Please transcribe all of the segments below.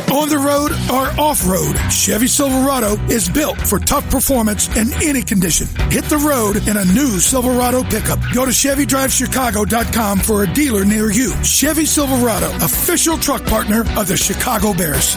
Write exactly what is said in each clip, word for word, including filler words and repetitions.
On the road or off-road, Chevy Silverado is built for tough performance in any condition. Hit the road in a new Silverado pickup. Go to Chevy Drive Chicago dot com for a dealer near you. Chevy Silverado, official truck partner of the Chicago Bears.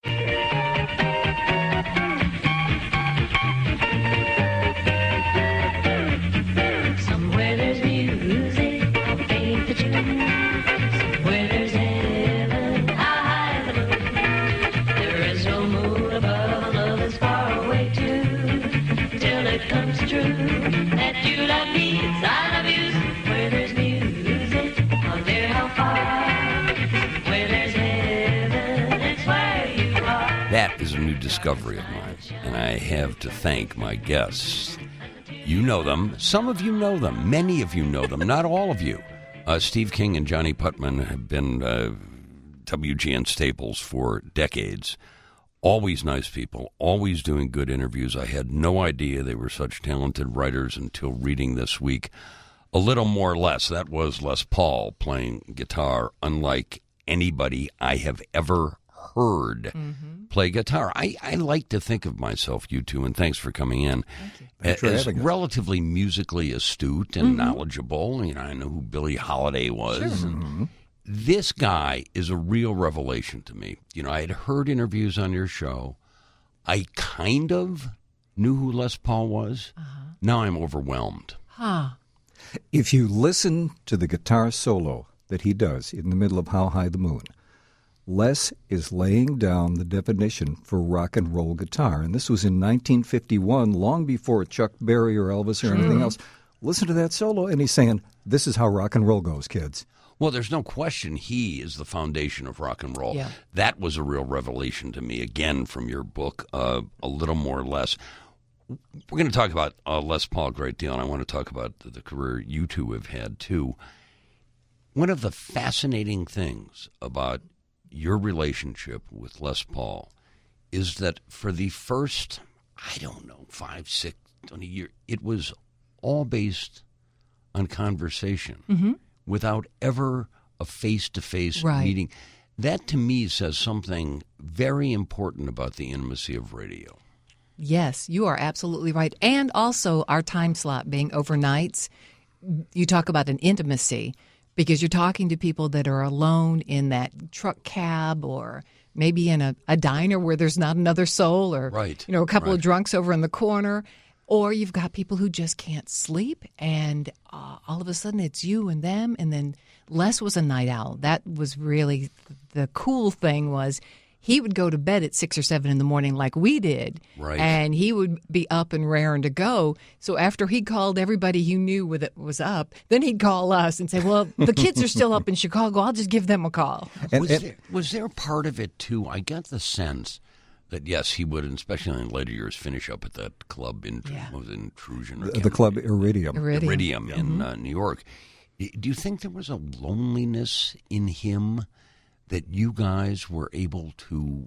That is a new discovery of mine, and I have to thank my guests. You know them. Some of you know them. Many of you know them. Not all of you. Uh, Steve King and Johnny Putman have been uh, W G N staples for decades. Always nice people, always doing good interviews. I had no idea they were such talented writers until reading this week. A Little More or Less. That was Les Paul playing guitar, unlike anybody I have ever heard mm-hmm. play guitar. I, I like to think of myself, you two, and thanks for coming in, Thanks for as having us. relatively musically astute and Mm-hmm. knowledgeable. You know, I know who Billie Holiday was. Sure. And Mm-hmm. this guy is a real revelation to me. You know, I had heard interviews on your show. I kind of knew who Les Paul was. Uh-huh. Now I'm overwhelmed. Huh. If you listen to the guitar solo that he does in the middle of How High the Moon, Les is laying down the definition for rock and roll guitar. And this was in nineteen fifty-one, long before Chuck Berry or Elvis or Sure. anything else. Listen to that solo, and he's saying, this is how rock and roll goes, kids. Well, there's no question he is the foundation of rock and roll. Yeah. That was a real revelation to me, again, from your book, uh, A Little More or Less. We're going to talk about uh, Les Paul a great deal, and I want to talk about the, the career you two have had, too. One of the fascinating things about your relationship with Les Paul is that for the first, I don't know, five, six, twenty years, it was all based on conversation Mm-hmm. without ever a face-to-face Right. meeting. That, to me, says something very important about the intimacy of radio. Yes, you are absolutely right. And also our time slot being overnights. You talk about an intimacy because you're talking to people that are alone in that truck cab or maybe in a, a diner where there's not another soul or Right, you know a couple right. of drunks over in the corner. Or you've got people who just can't sleep, and uh, all of a sudden it's you and them. And then Les was a night owl. That was really the cool thing was he would go to bed at six or seven in the morning like we did. Right. And he would be up and raring to go. So after he called everybody he knew with it was up, then he'd call us and say, well, the kids are still up in Chicago. I'll just give them a call. And, was, and- there, was there part of it, too? I got the sense that, yes, he would, especially in later years, finish up at that club, in, Yeah. what was it, Intrusion? Or the, can't the club remember. Iridium. Iridium. Iridium in uh, New York. Do you think there was a loneliness in him that you guys were able to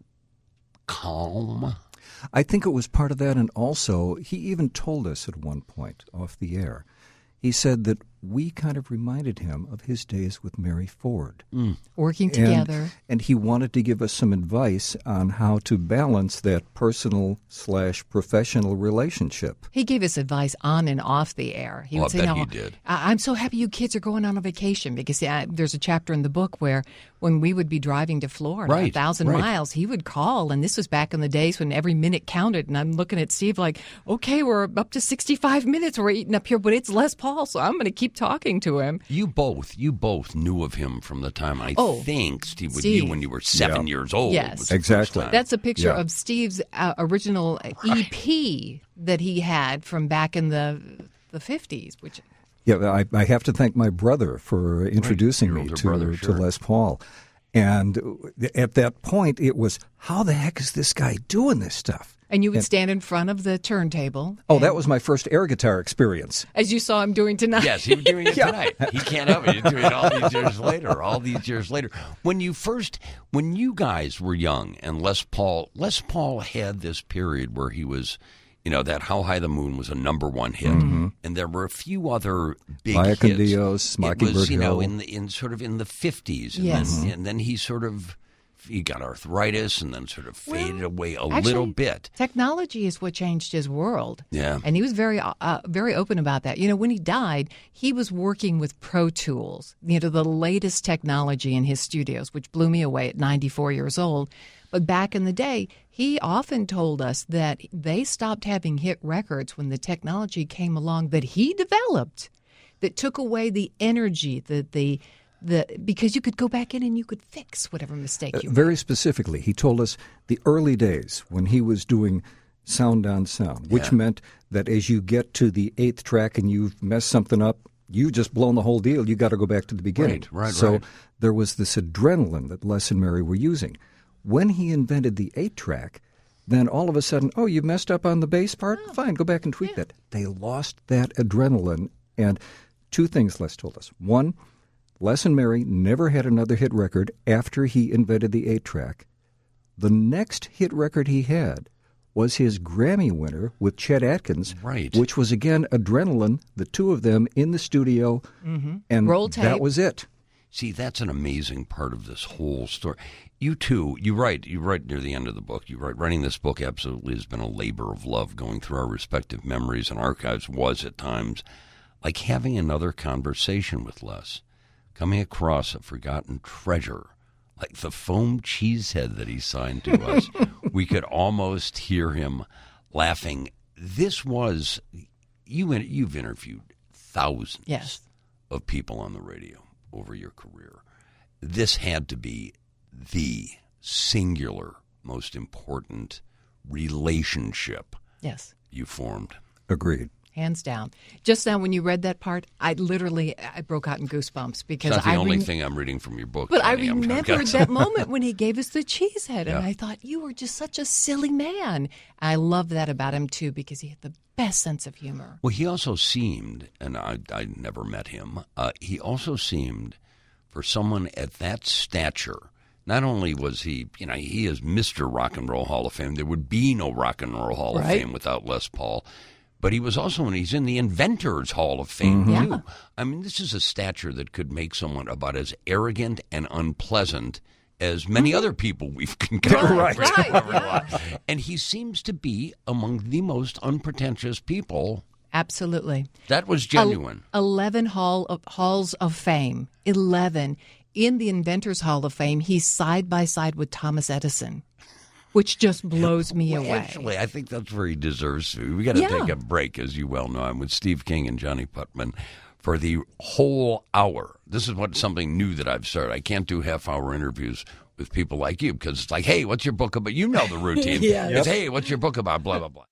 calm? I think it was part of that, and also he even told us at one point off the air, he said that we kind of reminded him of his days with Mary Ford. Mm. Working And- together. And he wanted to give us some advice on how to balance that personal slash professional relationship. He gave us advice on and off the air. He Oh, would I say, bet "No, he did. I- I'm so happy you kids are going on a vacation," because uh, there's a chapter in the book where when we would be driving to Florida, Right, a thousand right. miles, he would call, and this was back in the days when every minute counted. And I'm looking at Steve like, "Okay, we're up to sixty-five minutes. We're eating up here, but it's Les Paul, so I'm going to keep talking to him." You both, you both knew of him from the time, I Oh, think, Steve, with Steve. you when you were seven Yeah. years old. Yes. was the Exactly. first time. That's a picture Yeah. of Steve's uh, original E P that he had from back in the the fifties, which. Yeah, I, I have to thank my brother for introducing Your me older to, brother, to sure. Les Paul. And at that point, it was, how the heck is this guy doing this stuff? And you would And- stand in front of the turntable. Oh, and- that was my first air guitar experience. as you saw him doing tonight. Yes, he was doing it tonight. He can't help it. He's doing it all these years later. All these years later. When you first, when you guys were young, and Les Paul, Les Paul had this period where he was, you know, that How High the Moon was a number one hit, and there were a few other big Via hits. con Dios, It was, Mockingbird you know, Hill. in the, in sort of in the fifties, and Yes. then and then he sort of he got arthritis and then sort of faded Well, away a actually, little bit. Technology is what changed his world. Yeah. And he was very uh, very open about that. You know, when he died, he was working with Pro Tools, you know, the latest technology in his studios, which blew me away at ninety-four years old. But back in the day, he often told us that they stopped having hit records when the technology came along that he developed that took away the energy, the the the because you could go back in and you could fix whatever mistake you Uh, made. very specifically, he told us the early days when he was doing sound on sound, which Yeah. meant that as you get to the eighth track and you've messed something up, you just blown the whole deal. You got to go back to the beginning. Right, right, so right. there was this adrenaline that Les and Mary were using. When he invented the eight track, then all of a sudden, oh, you messed up on the bass part? Fine, go back and tweak that. They lost that adrenaline. And two things Les told us. One, Les and Mary never had another hit record after he invented the eight track. The next hit record he had was his Grammy winner with Chet Atkins, Right. which was, again, adrenaline, the two of them in the studio, and Roll tape. that was it. See, that's an amazing part of this whole story. You too, you write, you write near the end of the book, you write, writing this book absolutely has been a labor of love. Going through our respective memories and archives was at times like having another conversation with Les, coming across a forgotten treasure, like the foam cheesehead that he signed to us. We could almost hear him laughing. This was, you, you've interviewed thousands Yes. of people on the radio over your career. This had to be the singular most important relationship Yes. you formed. Agreed. Hands down. Just now, when you read that part, I literally I broke out in goosebumps because It's not the I only rem- thing I'm reading from your book. But I Johnny. I'm- I've remembered got- that moment when he gave us the cheese head, Yeah. and I thought you were just such a silly man. I love that about him too because he had the best sense of humor. Well, he also seemed, and I, I never met him, uh, he also seemed, for someone at that stature, not only was he, you know, he is Mister Rock and Roll Hall of Fame. There would be no Rock and Roll Hall of Right. Fame without Les Paul. But he was also, and he's in the Inventors Hall of Fame, Mhm. too. Yeah. I mean, this is a stature that could make someone about as arrogant and unpleasant as many other people we've encountered. Right, right, yeah. And he seems to be among the most unpretentious people. Absolutely. That was genuine. El- Eleven hall of, halls of fame. Eleven. In the Inventors Hall of Fame, he's side by side with Thomas Edison, which just blows me Well, away. Actually, I think that's where he deserves to. We got to Yeah. take a break, as you well know. I'm with Steve King and Johnny Putman for the whole hour. This is what something new that I've started. I can't do half-hour interviews with people like you because it's like, hey, what's your book about? You know the routine. Yes. It's, hey, what's your book about? Blah, blah, blah.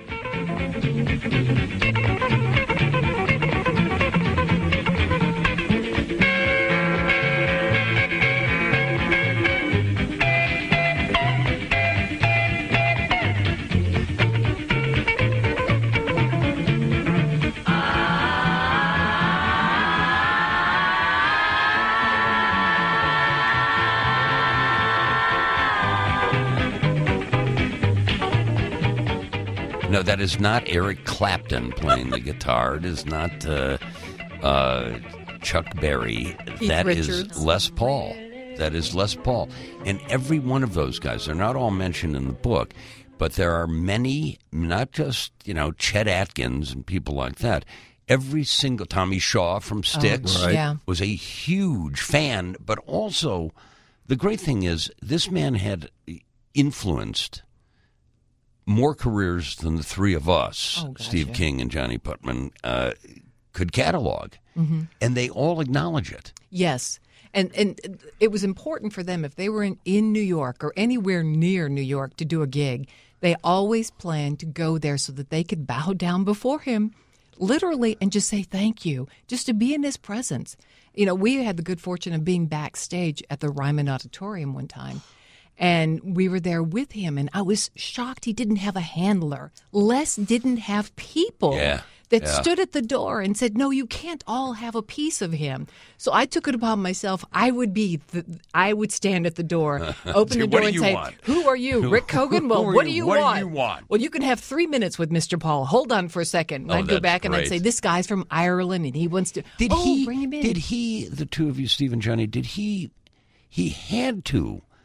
No, that is not Eric Clapton playing the guitar. It is not uh, uh, Chuck Berry. Keith That is Richards. Les Paul. That is Les Paul. And every one of those guys, they're not all mentioned in the book, but there are many, not just, you know, Chet Atkins and people like that. Every single, Tommy Shaw from Styx Oh, Right. yeah. was a huge fan, but also the great thing is this man had influenced more careers than the three of us, Oh, gosh, Steve yeah. King and Johnny Putman, uh, could catalog. Mm-hmm. And they all acknowledge it. Yes. And and it was important for them if they were in, in New York or anywhere near New York to do a gig, they always planned to go there so that they could bow down before him, literally, and just say thank you, just to be in his presence. You know, we had the good fortune of being backstage at the Ryman Auditorium one time. And we were there with him, and I was shocked he didn't have a handler. Les didn't have people Yeah, that yeah. stood at the door and said, no, you can't all have a piece of him. So I took it upon myself. I would be, the, I would stand at the door, open Say, the "What door do and you say, want?" who are you, Rick Cogan? Well, Who are what you? do you What do want? you want? Well, you can have three minutes with Mister Paul. Hold on for a second. And Oh, I'd go that's back and I'd great. say, this guy's from Ireland and he wants to, Did oh, he, bring him in. Did he, the two of you, Steve and Johnny, did he, he had to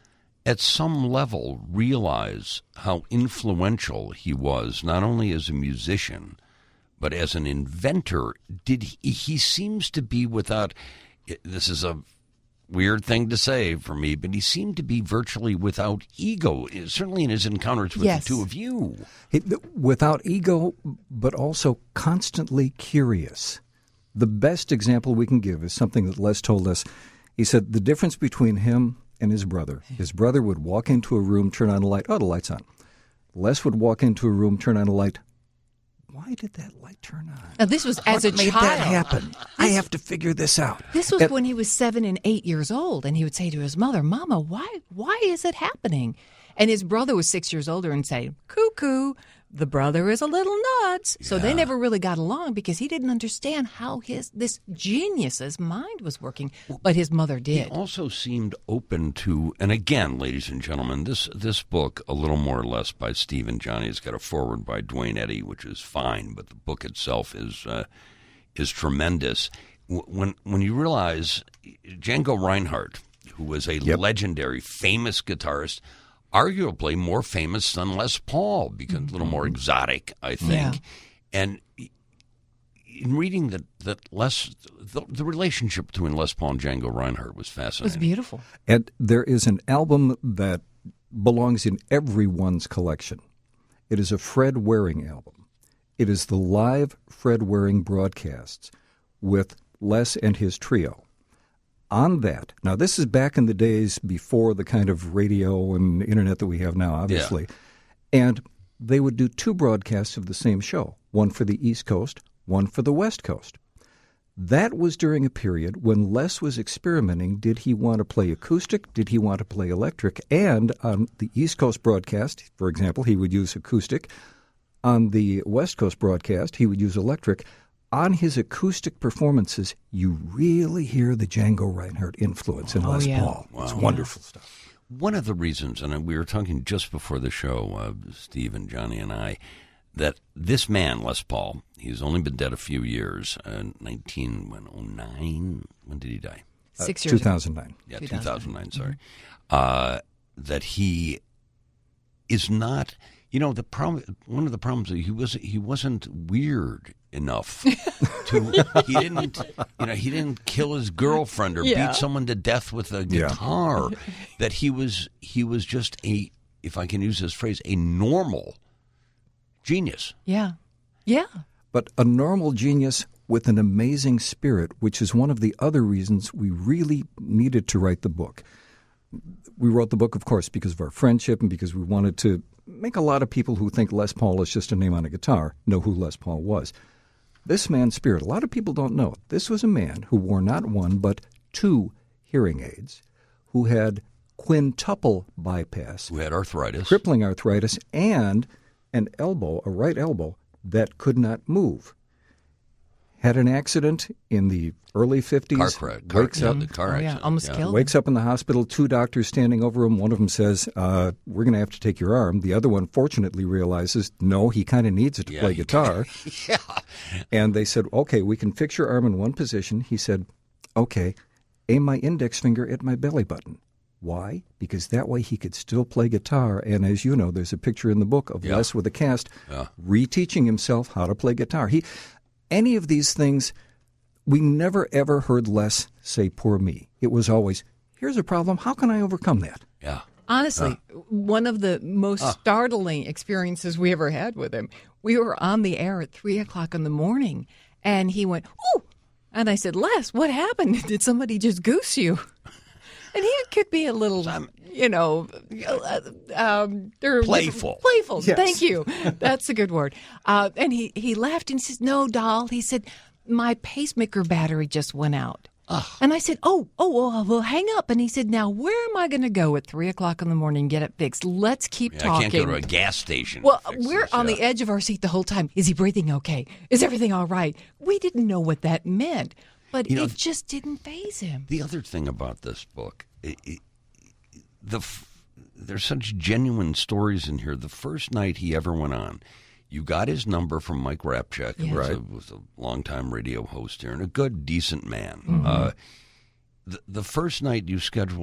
at some level realize how influential he was, not only as a musician, but as an inventor? Did he, he seems to be without, this is a weird thing to say for me, but he seemed to be virtually without ego, certainly in his encounters with Yes. the two of you. He, without ego, but also constantly curious. The best example we can give is something that Les told us. He said the difference between him and his brother. His brother would walk into a room, turn on a light. Oh, the light's on. Les would walk into a room, turn on a light. Why did that light turn on? Now, this was as a What made child. that happen? I have to figure this out. This was And- when he was seven and eight years old, and he would say to his mother, "Mama, why, why is it happening?" And his brother was six years older and say, "Cuckoo, the brother is a little nuts." So they never really got along because he didn't understand how his this genius's mind was working, but his mother He did. also seemed open to, and again, ladies and gentlemen, this this book, A Little More or Less by Steve and Johnny, has got a foreword by Dwayne Eddy, which is fine, but the book itself is uh, is tremendous. When when you realize Django Reinhardt, who was a Yep. legendary, famous guitarist, arguably more famous than Les Paul, because a little more exotic, I think. Yeah. And in reading that, that Les, the, the relationship between Les Paul and Django Reinhardt was It fascinating. was beautiful. And there is an album that belongs in everyone's collection. It is a Fred Waring album. It is the live Fred Waring broadcasts with Les and his trio. On that, now this is back in the days before the kind of radio and internet that we have now, obviously. And they would do two broadcasts of the same show, one for the East Coast, one for the West Coast. That was during a period when Les was experimenting. Did he want to play acoustic? Did he want to play electric? And on the East Coast broadcast, for example, he would use acoustic. On the West Coast broadcast, he would use electric. On his acoustic performances, you really hear the Django Reinhardt influence in Oh, Les yeah. Paul. It's wonderful stuff. One of the reasons, and we were talking just before the show, uh, Steve and Johnny and I, that this man, Les Paul, he's only been dead a few years, uh, nineteen oh nine, when did he die? Six Uh, years two thousand nine. Yeah, two two thousand. thousand nine, sorry. Uh, that he is not, you know, the problem, one of the problems, he was he wasn't weird enough to, he didn't, you know, he didn't kill his girlfriend or Yeah. beat someone to death with a Yeah. guitar. That he was, he was just a, if I can use this phrase, a normal genius. Yeah. Yeah. But a normal genius with an amazing spirit, which is one of the other reasons we really needed to write the book. We wrote the book, of course, because of our friendship and because we wanted to make a lot of people who think Les Paul is just a name on a guitar know who Les Paul was. This man's spirit, a lot of people don't know. This was a man who wore not one but two hearing aids, who had quintuple bypass, Who had arthritis. crippling arthritis, and an elbow, a right elbow, that could not move. Had an accident in the early fifties. Car crash. Car, Wakes yeah, up, the car Oh, yeah, accident. almost yeah. killed. wakes up in the hospital, two doctors standing over him. One of them says, uh, we're going to have to take your arm. The other one fortunately realizes, no, he kind of needs it to Yeah, play he- guitar. Yeah. And they said, okay, we can fix your arm in one position. He said, okay, aim my index finger at my belly button. Why? Because that way he could still play guitar. And as you know, there's a picture in the book of Yeah. Les with a cast Yeah. reteaching himself how to play guitar. He, any of these things, we never ever heard Les say, poor me. It was always, here's a problem. How can I overcome that? Yeah. Honestly, one of the most startling experiences we ever had with him, we were on the air at three o'clock in the morning, and he went, "Ooh!" And I said, "Les, what happened? Did somebody just goose you?" And he could be a little, you know, uh, um, they're Playful. Playful. Yes. Thank you. That's a good word. Uh, and he, he laughed and he says, "No, doll." He said, "My pacemaker battery just went out." And I said, oh, oh, well, well, hang up. And he said, "Now, where am I going to go at three o'clock in the morning and get it fixed? Let's keep Yeah, talking." I can't go to a gas station. Well, to fix we're this, on yeah. the edge of our seat the whole time. Is he breathing okay? Is everything all right? We didn't know what that meant, but You know, it just didn't faze him. The other thing about this book, it, it, the f- there's such genuine stories in here. The first night he ever went on, you got his number from Mike Rapchak, who Yeah. was, a, was a longtime radio host here and a good, decent man. Mm-hmm. Uh, the, the first night you scheduled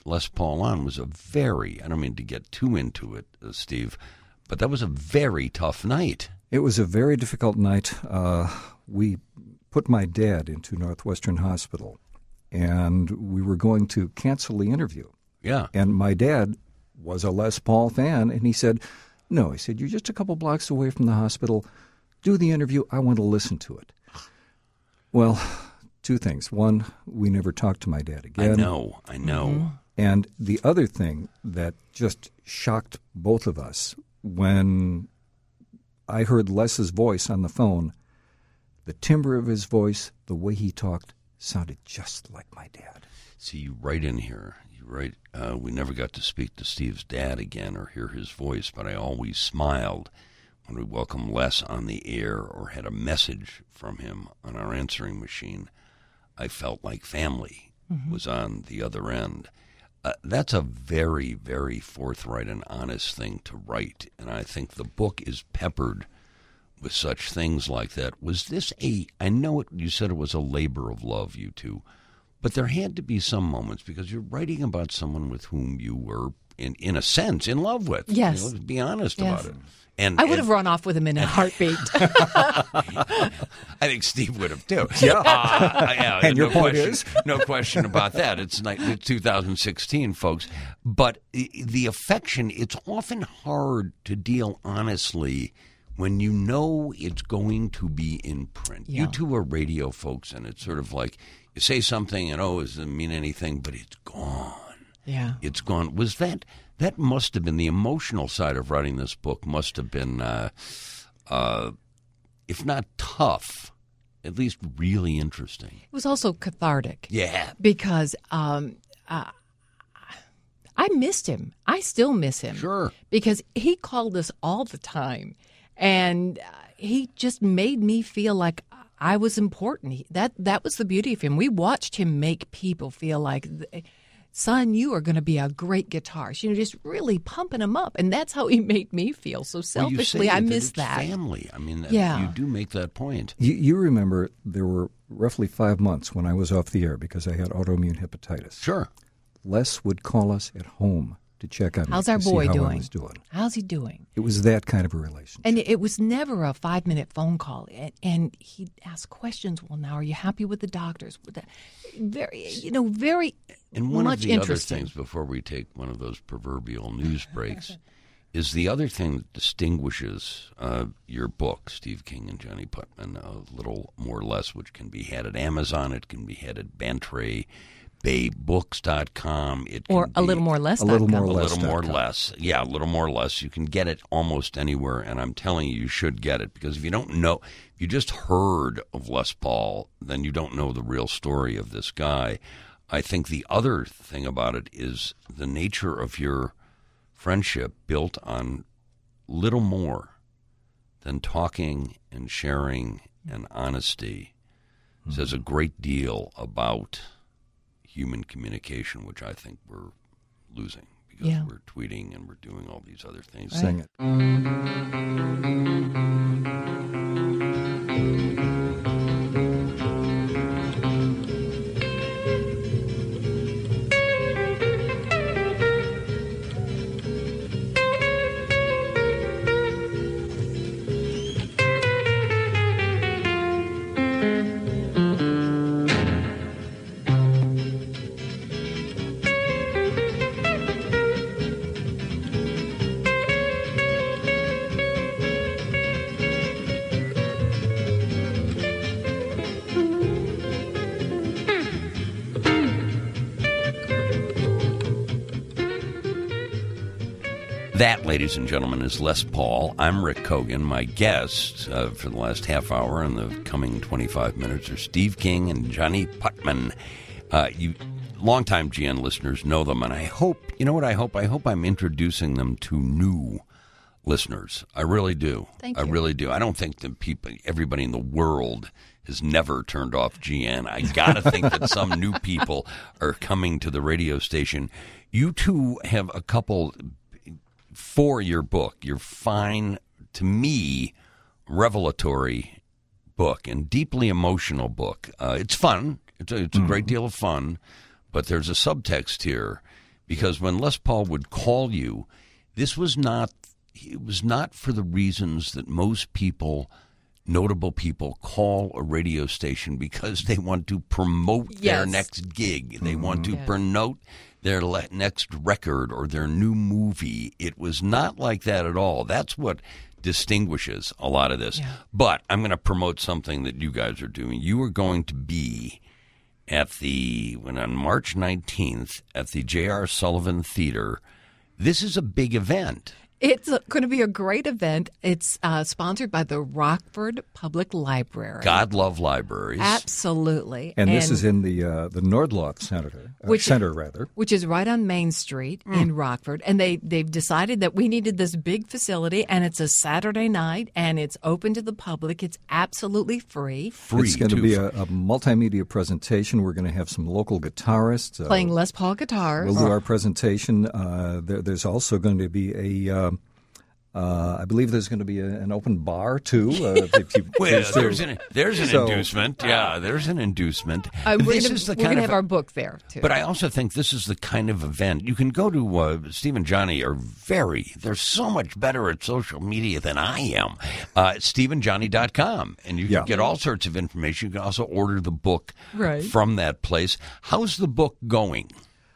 Les Paul on was a very, I don't mean to get too into it, uh, Steve, but that was a very tough night. It was a very difficult night. Uh, we put my dad into Northwestern Hospital, and we were going to cancel the interview. Yeah. And my dad was a Les Paul fan, and he said, no, he said, you're just a couple blocks away from the hospital. Do the interview. I want to listen to it. Well, two things. One, we never talked to my dad again. I know, I know. Mm-hmm. And the other thing that just shocked both of us, when I heard Les's voice on the phone, the timbre of his voice, the way he talked, sounded just like my dad. See, you write in here, you write, uh, we never got to speak to Steve's dad again or hear his voice, but I always smiled when we welcomed Les on the air or had a message from him on our answering machine. I felt like family mm-hmm. was on the other end. Uh, that's a very, very forthright and honest thing to write, and I think the book is peppered with such things like that. Was this a, I know it, you said it was a labor of love, you two, but there had to be some moments because you're writing about someone with whom you were, in, in a sense, in love with. Yes. You know, be honest yes. about it. And I would and, have run off with him in a heartbeat. I think Steve would have too. Yeah. Uh, yeah and no your point question, is? No question about that. It's like two thousand sixteen, folks. But the affection, it's often hard to deal honestly when you know it's going to be in print. Yeah. You two are radio folks, and it's sort of like you say something and, oh, it doesn't mean anything, but it's gone. Yeah. It's gone. Was that... That must have been the emotional side of writing this book. Must have been, uh, uh, if not tough, at least really interesting. It was also cathartic. Yeah, because um, uh, I missed him. I still miss him. Sure, because he called us all the time, and uh, he just made me feel like I was important. He, that that was the beauty of him. We watched him make people feel like. Th- Son, you are going to be a great guitarist. You know, just really pumping him up. And that's how he made me feel. So selfishly, well, I that miss it's that. Family. I mean, yeah. you do make that point. You, you remember there were roughly five months when I was off the air because I had autoimmune hepatitis. Sure. Les would call us at home to check on me. How's our to see boy how doing? I was doing? How's he doing? It was that kind of a relationship. And it was never a five-minute phone call. And, and he'd ask questions. Well, now, are you happy with the doctors? Very, you know, very and one much of the interesting. other things, before we take one of those proverbial news breaks, is the other thing that distinguishes uh, your book, Steve King and Johnny Putman, a little more or less, which can be had at Amazon. It can be had at Bantry. Bay Books dot com. It or can a be, little more less. A little more A less. little more less. Yeah, a little more less. You can get it almost anywhere, and I'm telling you, you should get it, because if you don't know, if you just heard of Les Paul, then you don't know the real story of this guy. I think the other thing about it is the nature of your friendship built on little more than talking and sharing and honesty. Mm-hmm. Says a great deal about human communication, which I think we're losing because yeah. we're tweeting and we're doing all these other things. Right. Sing it. That, ladies and gentlemen, is Les Paul. I'm Rick Kogan. My guests uh, for the last half hour and the coming twenty-five minutes are Steve King and Johnny Putman. Uh, you longtime G N listeners know them, and I hope, you know what I hope? I hope I'm introducing them to new listeners. I really do. Thank I you. really do. I don't think that people, everybody in the world has never turned off G N. I got to think that some new people are coming to the radio station. You two have a couple... For your book, your fine, to me, revelatory book and deeply emotional book. Uh, it's fun. It's a, it's a great deal of fun, but there's a subtext here Because when Les Paul would call you, this was not, it was not for the reasons that most people, notable people, call a radio station because they want to promote Yes. their next gig. They want to Yes. promote their le- next record or their new movie. It was not like that at all. That's what distinguishes a lot of this. Yeah. But I'm going to promote something that you guys are doing. You are going to be at the, when on March nineteenth at the J R. Sullivan Theater. This is a big event. It's going to be a great event. It's uh, sponsored by the Rockford Public Library. God love libraries. Absolutely. And, this is in the uh, the Nordlof Center, uh, Which- Center rather. which is right on Main Street in Rockford. And they, they've decided that we needed this big facility, and it's a Saturday night, and it's open to the public. It's absolutely free. Free, It's going to too. be a, a multimedia presentation. We're going to have some local guitarists. uh, Playing Les Paul guitars. We'll do our presentation. Uh, there, there's also going to be a, um, uh, I believe there's going to be a, an open bar too. Uh, if you Well, choose to- there's an, there's an So- inducement. Yeah, there's an inducement. Uh, we're this gonna, is the we're kind gonna of have our book there, too. But I also think this is the kind of event you can go to. Uh, Steve and Johnny are very, they're so much better at social media than I am. Uh, steve and johnny dot com. And you can Yeah. get all sorts of information. You can also order the book Right. from that place. How's the book going?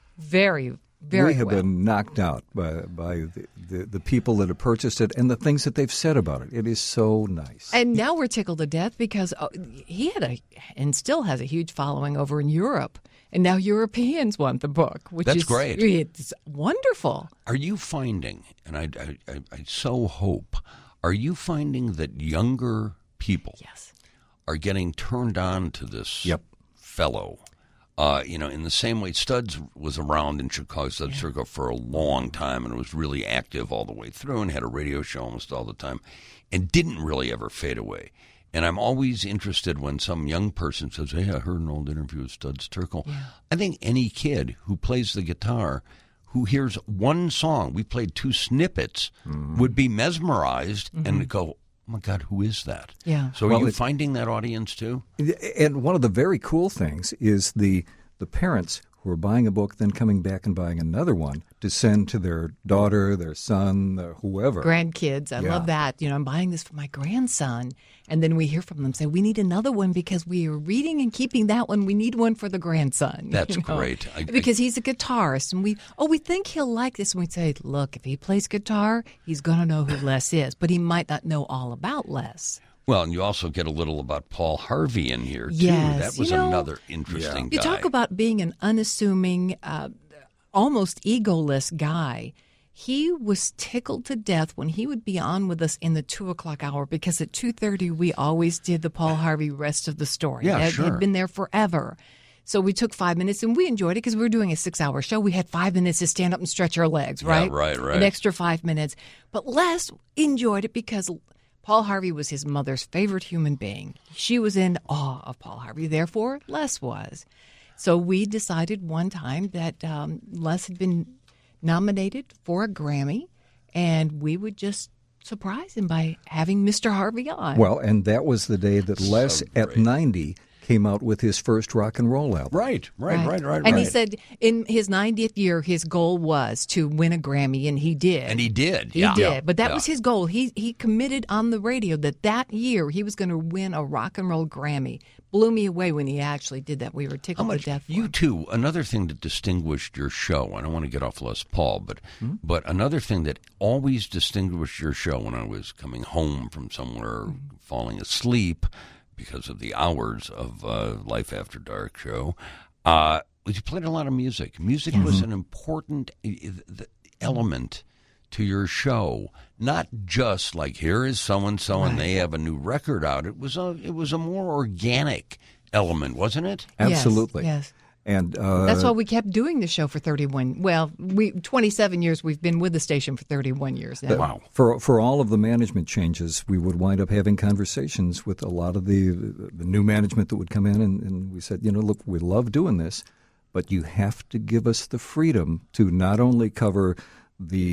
Very, very we have well. been knocked out by, by the, the, the people that have purchased it and the things that they've said about it. It is so nice. And now we're tickled to death because uh, he had a, and still has a huge following over in Europe. And now Europeans want the book, which That's is great. It's wonderful. Are you finding, and I, I, I, I so hope, are you finding that younger people Yes. are getting turned on to this Yep. fellow? Uh, you know, in the same way, Studs was around in Chicago, Studs Circle, for a long time and was really active all the way through and had a radio show almost all the time and didn't really ever fade away. And I'm always interested when some young person says, hey, I heard an old interview with Studs Terkel. Yeah. I think any kid who plays the guitar, who hears one song, we played two snippets, Mm-hmm. would be mesmerized and go, oh, my God, who is that? Yeah. So are Well, you it- finding that audience too? And one of the very cool things is the the parents who are buying a book, then coming back and buying another one to send to their daughter, their son, their whoever. Grandkids. I Yeah. love that. You know, I'm buying this for my grandson. And then we hear from them say, we need another one because we are reading and keeping that one. We need one for the grandson. That's you know? great. I- because he's a guitarist. And we, oh, we think he'll like this. And we say, look, if he plays guitar, he's going to know who Les is. But he might not know all about Les. Well, and you also get a little about Paul Harvey in here, too. Yes, That was you know, another interesting You guy. talk about being an unassuming, uh, almost egoless guy. He was tickled to death when he would be on with us in the two o'clock hour because at two thirty we always did the Paul Harvey rest of the story. Yeah, It sure. had been there forever. So we took five minutes and we enjoyed it because we were doing a six-hour show. We had five minutes to stand up and stretch our legs, right? right, right. An extra five minutes. But Les enjoyed it because Paul Harvey was his mother's favorite human being. She was in awe of Paul Harvey. Therefore, Les was. So we decided one time that um, Les had been nominated for a Grammy, and we would just surprise him by having Mister Harvey on. Well, and that was the day that Les, at great. ninety, came out with his first rock and roll album. Right, right, right, right, And right. he said in his ninetieth year, his goal was to win a Grammy, and he did. And he did. He yeah. did, but that Yeah. was his goal. He he committed on the radio that that year he was going to win a rock and roll Grammy. Blew me away when he actually did that. We were How tickled much to death. for you him. too? Another thing that distinguished your show. I don't want to get off Les Paul, but Hmm? but another thing that always distinguished your show when I was coming home from somewhere, Hmm. falling asleep because of the hours of uh, Life After Dark show, uh, was you played a lot of music. Music was an important uh, the element to your show, not just like here is so and so and they have a new record out. It was a it was a more organic element, wasn't it? Yes, Absolutely. yes. And uh, That's why we kept doing the show for thirty-one. Well, we twenty-seven years. We've been with the station for thirty-one years now. Wow. For for all of the management changes, we would wind up having conversations with a lot of the the new management that would come in, and, and we said, you know, look, we love doing this, but you have to give us the freedom to not only cover the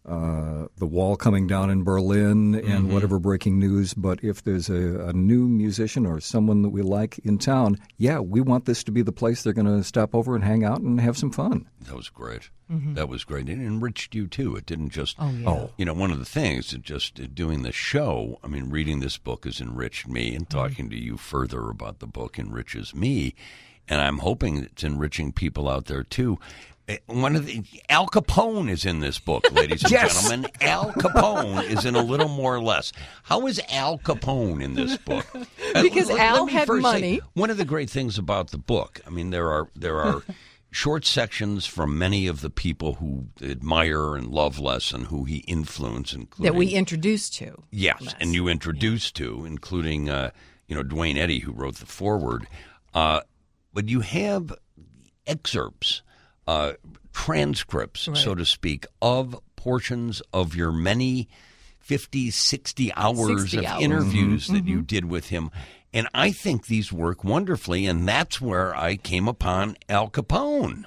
uh, the wall coming down in Berlin and Mm-hmm. whatever breaking news. But if there's a, a new musician or someone that we like in town, yeah, we want this to be the place they're going to stop over and hang out and have some fun. That was great. That was great. It enriched you, too. It didn't just, Oh, yeah. you know, one of the things, that just uh, doing the show, I mean, reading this book has enriched me, and talking to you further about the book enriches me. And I'm hoping it's enriching people out there, too. Uh, One of the Al Capone is in this book, ladies and Yes. gentlemen. Al Capone is in A Little More or Less. How is Al Capone in this book? Uh, Because let- Al let me had first say, money. one of the great things about the book, I mean, there are there are short sections from many of the people who admire and love Les and who he influenced, including That we introduced to. yes, Les. and you introduced to, including uh, you know Dwayne Eddy, who wrote the foreword. Uh, but you have excerpts, uh, transcripts, Right. so to speak, of portions of your many fifty, sixty hours sixty of hours. interviews that you did with him. And I think these work wonderfully, and that's where I came upon Al Capone.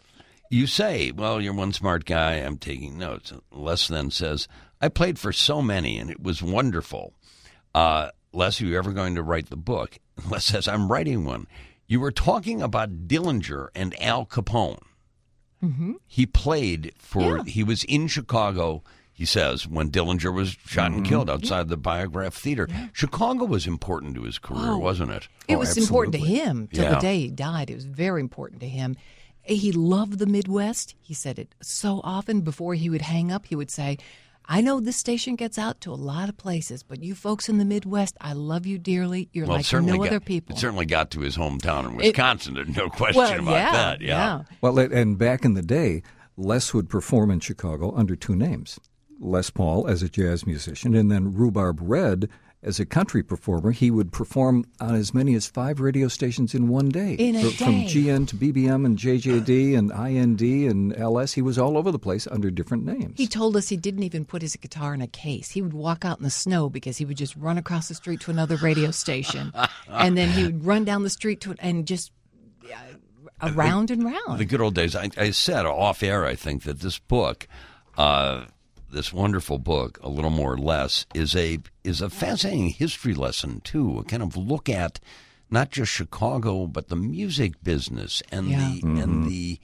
You say, well, you're one smart guy, I'm taking notes. Les then says, I played for so many, and it was wonderful. Uh, Les, are you ever going to write the book? Les says, I'm writing one. You were talking about Dillinger and Al Capone. Mm-hmm. He played for, Yeah. he was in Chicago, he says, when Dillinger was shot and killed outside the Biograph Theater. Chicago was important to his career, Oh. wasn't it? It Oh, was important to absolutely. him till Yeah. the day he died. It was very important to him. He loved the Midwest. He said it so often. Before he would hang up, he would say, I know this station gets out to a lot of places, but you folks in the Midwest, I love you dearly. You're Well, it like certainly no got, other people. It certainly got to his hometown in It- Wisconsin. There's no question well, about yeah, that. Yeah. Well, it- and back in the day, Les would perform in Chicago under two names. Les Paul as a jazz musician, and then Rhubarb Red as a country performer. He would perform on as many as five radio stations in one day. In a Fr- From day. G N to B B M and J J D and I N D and L S. He was all over the place under different names. He told us he didn't even put his guitar in a case. He would walk out in the snow because he would just run across the street to another radio station, and then he would run down the street to and just uh, around and round. The good old days. I, I said off air, I think, that this book, uh, this wonderful book, A Little More or Less, is a is a fascinating history lesson too. A kind of look at not just Chicago, but the music business and Yeah. the and the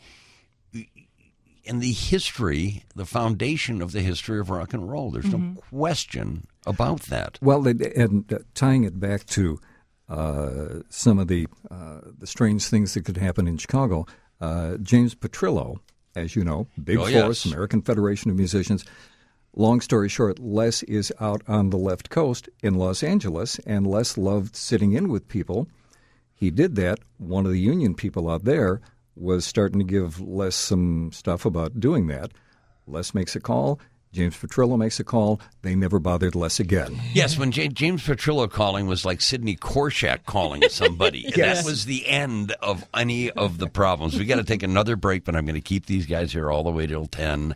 and the history, the foundation of the history of rock and roll. There's no question about that. Well, it- and uh, tying it back to uh, some of the uh, the strange things that could happen in Chicago, uh, James Petrillo, as you know, big Oh, force, yes. American Federation of Musicians. Long story short, Les is out on the left coast in Los Angeles, and Les loved sitting in with people. He did that. One of the union people out there was starting to give Les some stuff about doing that. Les makes a call. James Petrillo makes a call. They never bothered Les again. Yes, when J- James Petrillo calling was like Sidney Korshak calling somebody. Yes. That was the end of any of the problems. We got to take another break, but I'm going to keep these guys here all the way till ten.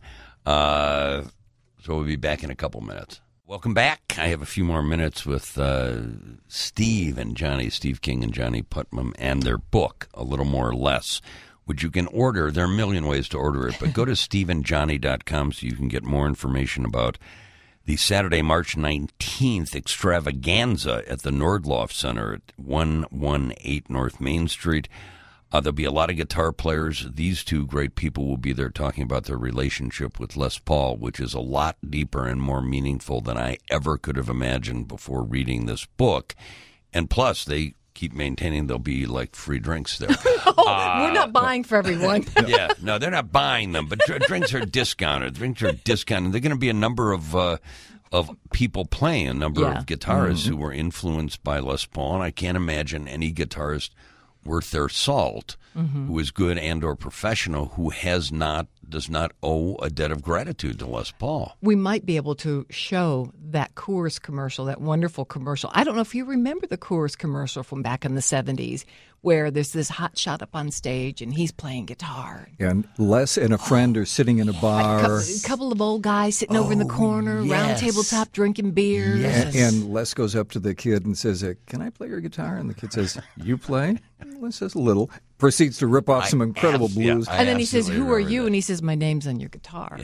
Uh, so we'll be back in a couple minutes. Welcome back. I have a few more minutes with uh, Steve and Johnny, Steve King and Johnny Putnam, and their book, A Little More or Less, which you can order. There are a million ways to order it, but go to steve and johnny dot com so you can get more information about the Saturday, March nineteenth extravaganza at the Nordloff Center at one eighteen North Main Street. Uh, there'll be a lot of guitar players. These two great people will be there talking about their relationship with Les Paul, which is a lot deeper and more meaningful than I ever could have imagined before reading this book. And plus, they keep maintaining there'll be like free drinks there. We're not buying for everyone. Yeah, no, they're not buying them, but dr- drinks are discounted. Drinks are discounted. There are going to be a number of uh, of people playing, a number Yeah. of guitarists who were influenced by Les Paul, and I can't imagine any guitarist worth their salt, who is good and or professional, who has not does not owe a debt of gratitude to Les Paul. We might be able to show that Coors commercial, that wonderful commercial. I don't know if you remember the Coors commercial from back in the seventies, where there's this hot shot up on stage and he's playing guitar. And Les and a friend are sitting in a A bar. couple, a couple of old guys sitting over in the corner, round yes. tabletop, drinking beers. And, and Les goes up to the kid and says, uh, can I play your guitar? And the kid says, you play? Les says, a little. Proceeds to rip off some incredible abs- yeah, blues. I And then he says, absolutely who are remember you? that. And he says, my name's on your guitar. Yeah.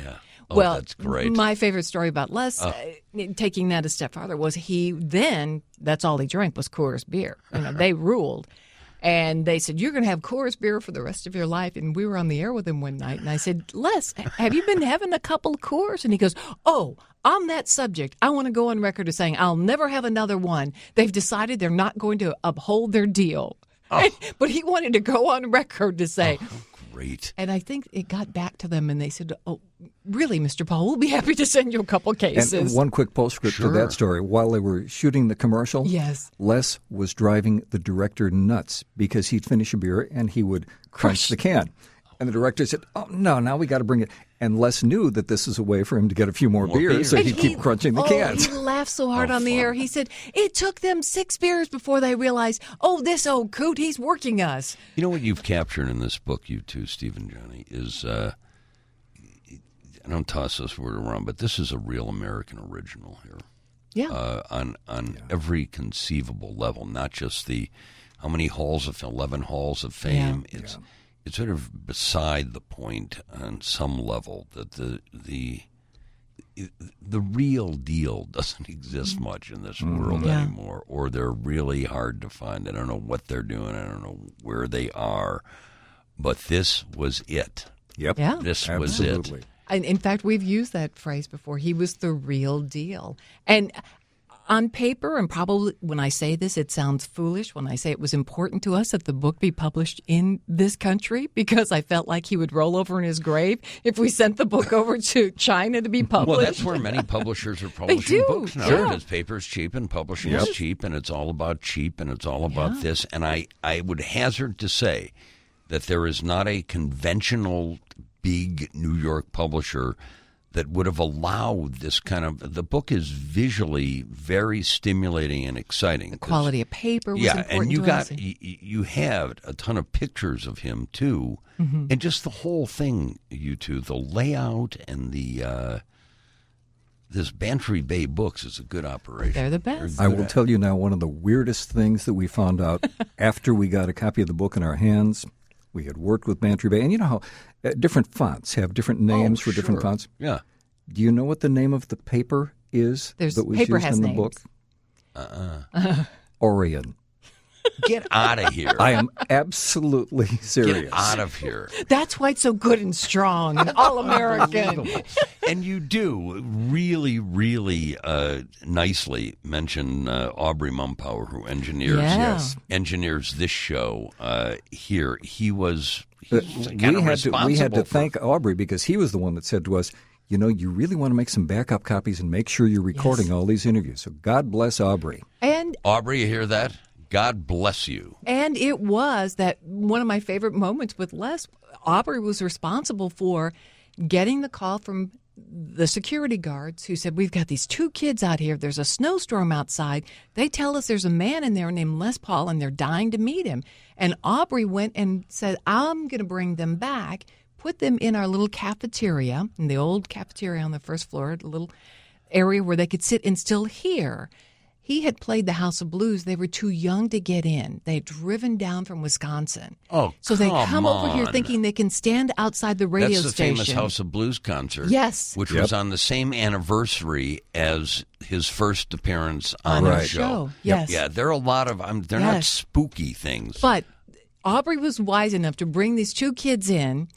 Oh, well, that's great. My favorite story about Les, Oh. uh, taking that a step farther, was he then, that's all he drank was Coors beer. You know, they ruled. And they said, you're going to have Coors beer for the rest of your life. And we were on the air with him one night. And I said, Les, have you been having a couple of Coors? And he goes, oh, on that subject, I want to go on record as saying I'll never have another one. They've decided they're not going to uphold their deal. Oh. But he wanted to go on record to say, oh, great. And I think it got back to them, and they said, oh, really, Mister Paul, we'll be happy to send you a couple cases. And one quick postscript Sure. to that story. While they were shooting the commercial, Yes. Les was driving the director nuts because he'd finish a beer and he would crunch the can. And the director said, oh, no, now we got to bring it. And Les knew that this was a way for him to get a few more, More beers, beers. so And he'd he- keep crunching the oh, cans. He laughed so hard Oh, on the fun. air. He said, it took them six beers before they realized, oh, this old coot, he's working us. You know what you've captured in this book, you two, Steve and Johnny, is, uh, I don't toss this word around, but this is a real American original here. Yeah. Uh, on on every conceivable level, not just the how many halls of eleven halls of fame. Yeah. It's it's sort of beside the point on some level that the the the real deal doesn't exist much in this world Yeah. anymore, or they're really hard to find. I don't know what they're doing. I don't know where they are, but this was it. Yep. Yeah. This was Absolutely. it. And in fact, we've used that phrase before. He was the real deal. And on paper, and probably when I say this, it sounds foolish when I say it was important to us that the book be published in this country, because I felt like he would roll over in his grave if we sent the book over to China to be published. Well, that's where many publishers are publishing do, books now, sure. because paper's cheap and publishing Yep. is cheap, and it's all about cheap, and it's all about Yeah. this. And I, I would hazard to say that there is not a conventional big New York publisher that would have allowed this kind of. The book is visually very stimulating and exciting. the quality of paper was Yeah, important and you to got us. you, you had a ton of pictures of him too, Mm-hmm. and just the whole thing. You two, the layout and the uh, this Bantry Bay Books is a good operation. They're the best. I will tell you now one of the weirdest things that we found out after we got a copy of the book in our hands. We had worked with Bantry Bay, and you know how uh, different fonts have different names Oh, for different sure. fonts? Yeah. Do you know what the name of the paper is There's- that was paper used has in the names. book? Uh-uh. Orion. Get out of here. I am absolutely serious. Get out of here. That's why it's so good and strong and all-American. And you do really, really uh, nicely mention uh, Aubrey Mumpower, who engineers Yeah. yes, engineers this show uh, here. He was Uh, he's we kind of had to we had to responsible for- thank Aubrey because he was the one that said to us, you know, you really want to make some backup copies and make sure you're recording Yes. all these interviews. So God bless Aubrey. And Aubrey, you hear that? God bless you. And it was that one of my favorite moments with Les. Aubrey was responsible for getting the call from the security guards who said, we've got these two kids out here. There's a snowstorm outside. They tell us there's a man in there named Les Paul, and they're dying to meet him. And Aubrey went and said, I'm going to bring them back, put them in our little cafeteria, in the old cafeteria on the first floor, a little area where they could sit and still hear. He had played the House of Blues. They were too young to get in. They had driven down from Wisconsin. Oh, So they come come over here on. thinking they can stand outside the radio That's the station. famous House of Blues concert. Yes. Which Yep. was on the same anniversary as his first appearance on On the our Right. show. show, yes. Yeah, there are a lot of, um, they're not Yes. spooky things. But Aubrey was wise enough to bring these two kids in,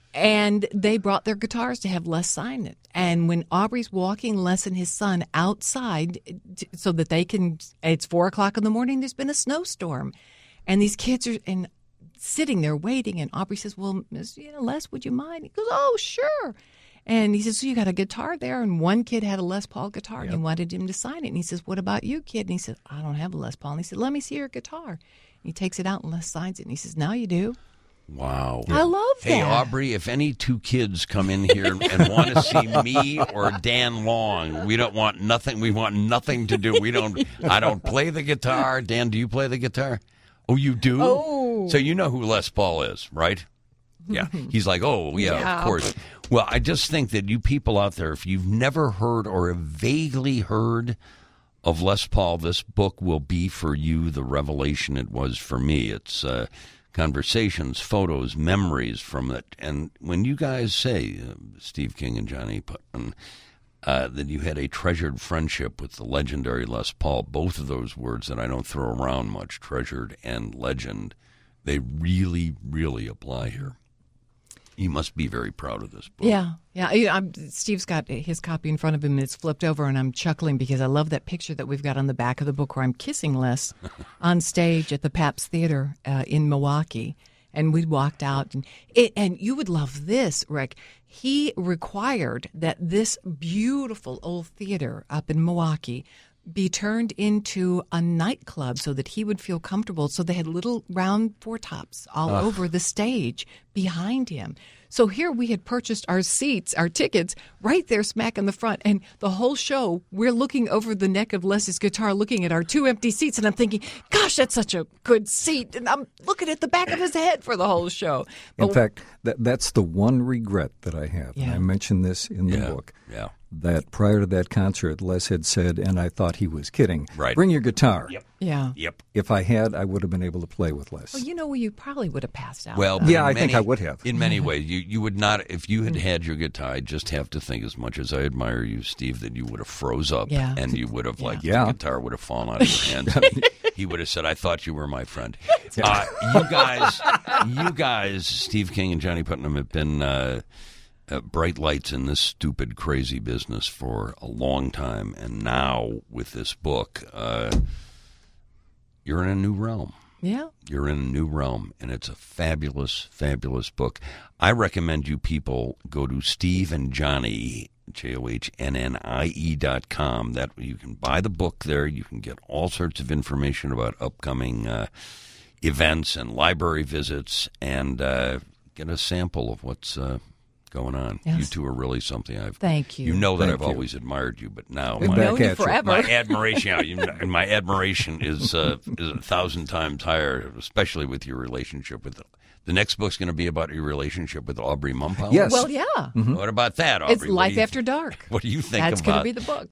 and they brought their guitars to have Les sign it. And when Aubrey's walking Les and his son outside t- so that they can, it's four o'clock in the morning, there's been a snowstorm. And these kids are and sitting there waiting. And Aubrey says, well, Miss, you know, Les, would you mind? He goes, oh, sure. And he says, so you got a guitar there? And one kid had a Les Paul guitar, and he wanted him to sign it. And he says, what about you, kid? And he says, I don't have a Les Paul. And he said, let me see your guitar. And he takes it out, and Les signs it. And he says, now you do. Wow. I love Hey, that. Aubrey, if any two kids come in here and want to see me or Dan Long, we don't want nothing. We want nothing to do. We don't. I don't play the guitar. Dan, do you play the guitar? Oh, you do? Oh. So you know who Les Paul is, right? Yeah. He's like, oh, yeah, Yeah. of course. Well, I just think that you people out there, if you've never heard or have vaguely heard of Les Paul, this book will be for you the revelation it was for me. It's uh, conversations, photos, memories from it. And when you guys say, uh, Steve King and Johnny Putnam, uh, that you had a treasured friendship with the legendary Les Paul, both of those words that I don't throw around much, treasured and legend, they really, really apply here. You must be very proud of this book. Yeah, yeah. I- I'm, Steve's got his copy in front of him, and it's flipped over, and I'm chuckling because I love that picture that we've got on the back of the book where I'm kissing Les on stage at the Pabst Theater uh, in Milwaukee. And we walked out, and it, and you would love this, Rick. He required that this beautiful old theater up in Milwaukee be turned into a nightclub so that he would feel comfortable. So they had little round four tops all Ugh. over the stage behind him. So here we had purchased our seats, our tickets, right there smack in the front. And the whole show, we're looking over the neck of Les's guitar, looking at our two empty seats. And I'm thinking, gosh, that's such a good seat. And I'm looking at the back of his head for the whole show. But, in fact, that, that's the one regret that I have. Yeah. And I mentioned this in the yeah. book. Yeah. That prior to that concert, Les had said, and I thought he was kidding, right. bring your guitar. Yep. Yeah. Yep. If I had, I would have been able to play with Les. Well, you know, you probably would have passed out. Well, yeah, I many, think I would have. In many ways, you, you would not, if you had had your guitar, I just have to think, as much as I admire you, Steve, that you would have froze up Yeah. and you would have, Yeah. like, Yeah. the guitar would have fallen out of your hands. And he would have said, I thought you were my friend. Uh, you guys, you guys, Steve King and Johnny Putnam, have been uh, uh, bright lights in this stupid, crazy business for a long time. And now, with this book, uh, you're in a new realm. Yeah. You're in a new realm, and it's a fabulous, fabulous book. I recommend you people go to Steve and Johnny, J O H N N I E dot com. That you can buy the book there. You can get all sorts of information about upcoming uh, events and library visits, and uh, get a sample of what's uh, going on. Yes. You two are really something I've. Thank you. You know that Thank I've you. always admired you, but now We've my, back known you at you. forever. my admiration, yeah, you know, my admiration is uh, is a thousand times higher, especially with your relationship with. The next book's going to be about your relationship with Aubrey Mumpower. Yes. Well, yeah. What about that, Aubrey? It's What do Life you- After Dark. What do you think That's about? going to be the book.